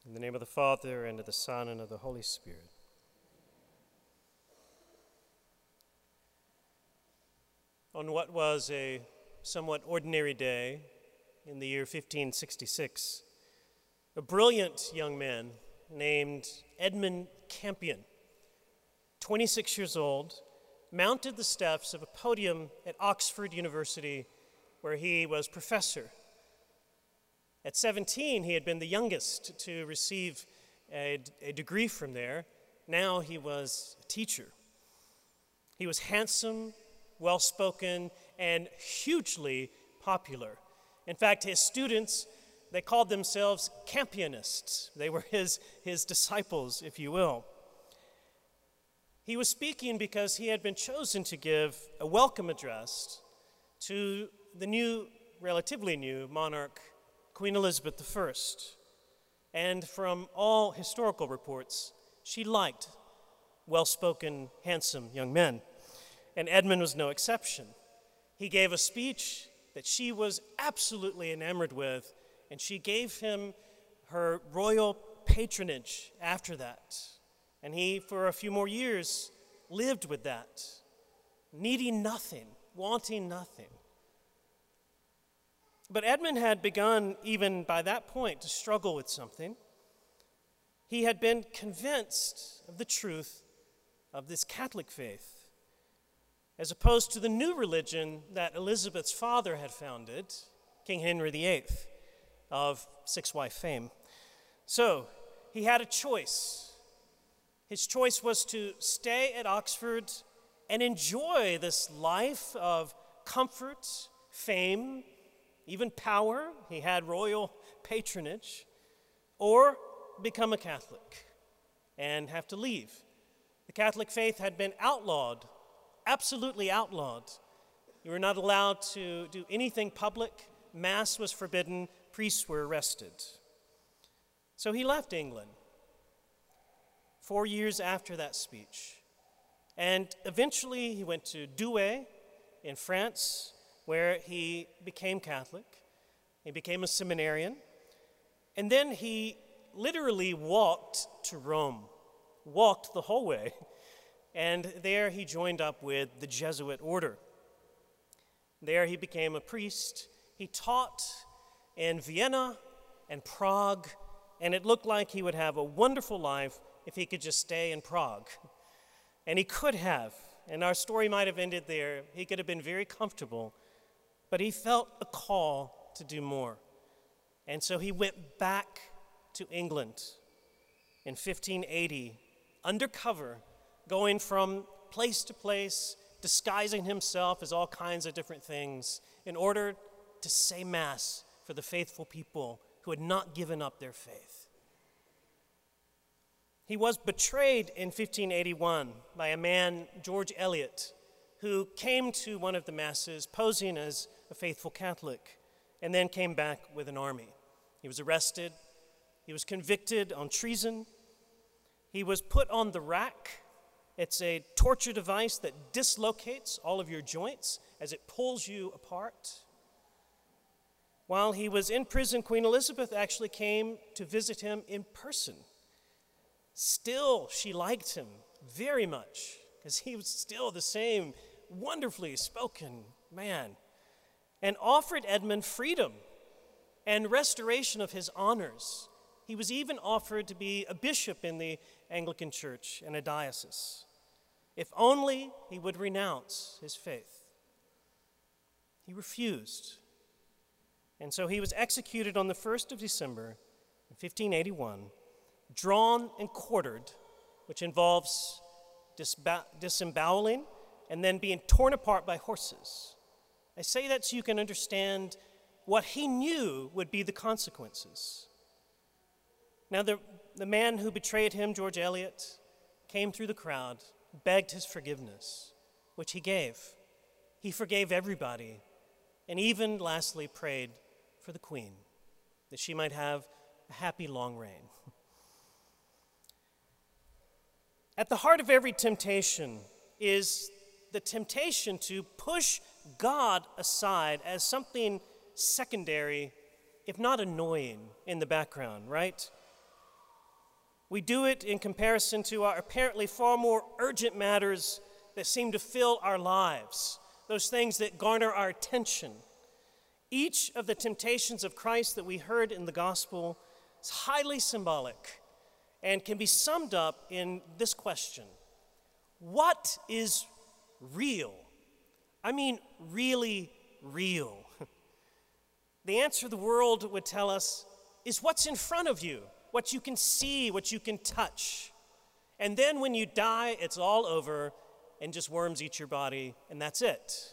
In the name of the Father, and of the Son, and of the Holy Spirit. On what was a somewhat ordinary day in the year 1566, a brilliant young man named Edmund Campion, 26 years old, mounted the steps of a podium at Oxford University where he was professor. At 17, he had been the youngest to receive a degree from there. Now he was a teacher. He was handsome, well-spoken, and hugely popular. In fact, his students, they called themselves Campionists. They were his disciples, if you will. He was speaking because he had been chosen to give a welcome address to the relatively new monarch, Queen Elizabeth I. And from all historical reports, she liked well-spoken, handsome young men. And Edmund was no exception. He gave a speech that she was absolutely enamored with, and she gave him her royal patronage after that. And he, for a few more years, lived with that, needing nothing, wanting nothing. But Edmund had begun, even by that point, to struggle with something. He had been convinced of the truth of this Catholic faith, as opposed to the new religion that Elizabeth's father had founded, King Henry VIII, of six-wife fame. So, he had a choice. His choice was to stay at Oxford and enjoy this life of comfort, fame, even power. He had royal patronage, or become a Catholic and have to leave. The Catholic faith had been outlawed, absolutely outlawed. You were not allowed to do anything public. Mass was forbidden. Priests were arrested. So he left England 4 years after that speech. And eventually he went to Douai in France, where he became Catholic. He became a seminarian. And then he literally walked to Rome, walked the whole way. And there he joined up with the Jesuit order. There he became a priest. He taught in Vienna and Prague, and it looked like he would have a wonderful life if he could just stay in Prague. And he could have, and our story might have ended there. He could have been very comfortable, but he felt a call to do more. And so he went back to England in 1580, undercover, going from place to place, disguising himself as all kinds of different things in order to say Mass for the faithful people who had not given up their faith. He was betrayed in 1581 by a man, George Eliot, who came to one of the Masses posing as a faithful Catholic and then came back with an army. He was arrested. He was convicted on treason. He was put on the rack. It's a torture device that dislocates all of your joints as it pulls you apart. While he was in prison, Queen Elizabeth actually came to visit him in person. Still, she liked him very much because he was still the same wonderfully spoken man, and offered Edmund freedom and restoration of his honors. He was even offered to be a bishop in the Anglican Church and a diocese, if only he would renounce his faith. He refused. And so he was executed on the 1st of December, 1581, drawn and quartered, which involves disemboweling and then being torn apart by horses. I say that so you can understand what he knew would be the consequences. Now, the man who betrayed him, George Eliot, came through the crowd, begged his forgiveness, which he gave. He forgave everybody, and even, lastly, prayed for the Queen, that she might have a happy long reign. At the heart of every temptation is the temptation to push God aside as something secondary, if not annoying, in the background, right? We do it in comparison to our apparently far more urgent matters that seem to fill our lives, those things that garner our attention. Each of the temptations of Christ that we heard in the gospel is highly symbolic and can be summed up in this question: what is real? I mean, really real. The answer the world would tell us is what's in front of you, what you can see, what you can touch. And then when you die, it's all over and just worms eat your body, and that's it.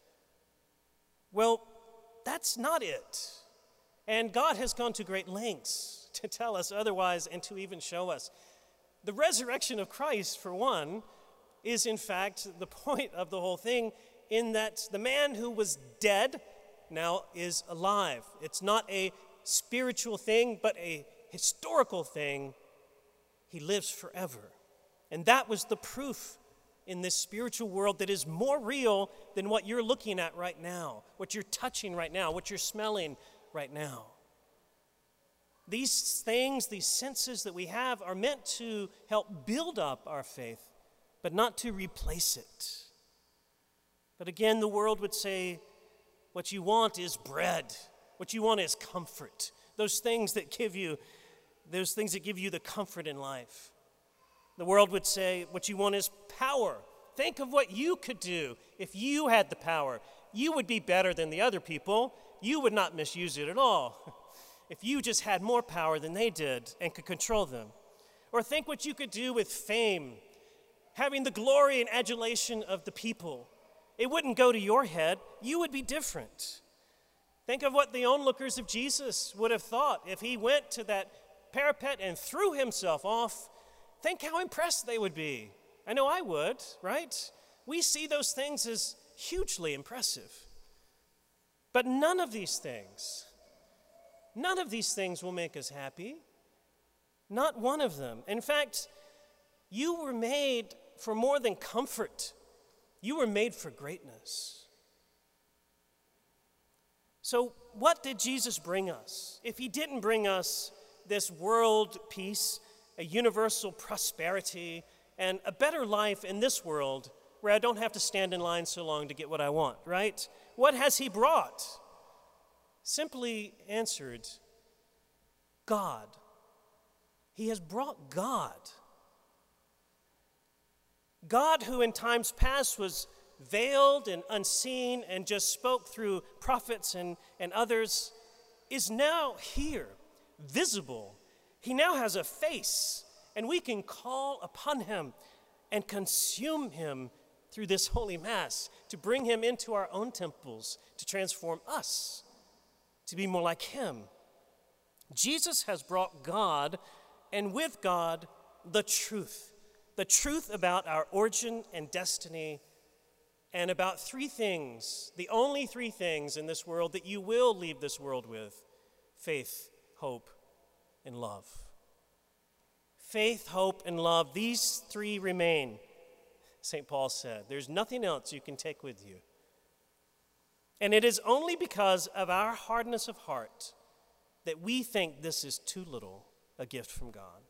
Well, that's not it. And God has gone to great lengths to tell us otherwise and to even show us. The resurrection of Christ, for one, is in fact the point of the whole thing, in that the man who was dead now is alive. It's not a spiritual thing, but a historical thing. He lives forever. And that was the proof in this spiritual world that is more real than what you're looking at right now, what you're touching right now, what you're smelling right now. These things, these senses that we have, are meant to help build up our faith, but not to replace it. But again, the world would say, what you want is bread. What you want is comfort. Those things that give you the comfort in life. The world would say, what you want is power. Think of what you could do if you had the power. You would be better than the other people. You would not misuse it at all if you just had more power than they did and could control them. Or think what you could do with fame, having the glory and adulation of the people. It wouldn't go to your head. You would be different. Think of what the onlookers of Jesus would have thought if he went to that parapet and threw himself off. Think how impressed they would be. I know I would, right? We see those things as hugely impressive. But none of these things will make us happy. Not one of them. In fact, you were made for more than comfort. You were made for greatness. So what did Jesus bring us? If he didn't bring us this world peace, a universal prosperity, and a better life in this world where I don't have to stand in line so long to get what I want, right? What has he brought? Simply answered, God. He has brought God. God, who in times past was veiled and unseen and just spoke through prophets and others, is now here, visible. He now has a face, and we can call upon him and consume him through this holy mass, to bring him into our own temples, to transform us, to be more like him. Jesus has brought God, and with God, the truth about our origin and destiny, and about three things, the only three things in this world that you will leave this world with: faith, hope, and love. Faith, hope, and love, these three remain, St. Paul said. There's nothing else you can take with you. And it is only because of our hardness of heart that we think this is too little a gift from God.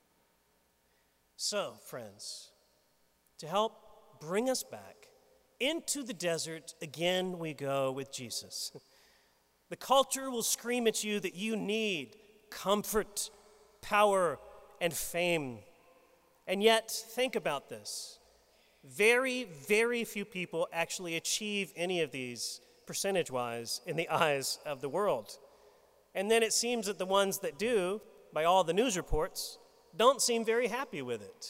So, friends, to help bring us back into the desert, again we go with Jesus. The culture will scream at you that you need comfort, power, and fame. And yet, think about this. Very, very few people actually achieve any of these percentage-wise in the eyes of the world. And then it seems that the ones that do, by all the news reports, don't seem very happy with it.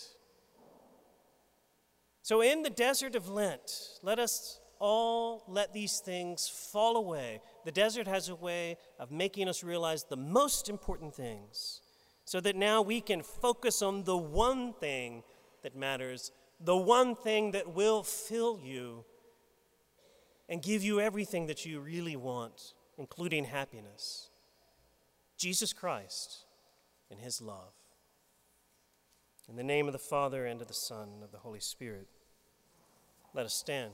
So in the desert of Lent, let us all let these things fall away. The desert has a way of making us realize the most important things, so that now we can focus on the one thing that matters, the one thing that will fill you and give you everything that you really want, including happiness: Jesus Christ and his love. In the name of the Father, and of the Son, and of the Holy Spirit, let us stand.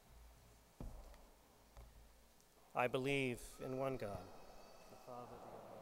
I believe in one God, the Father, the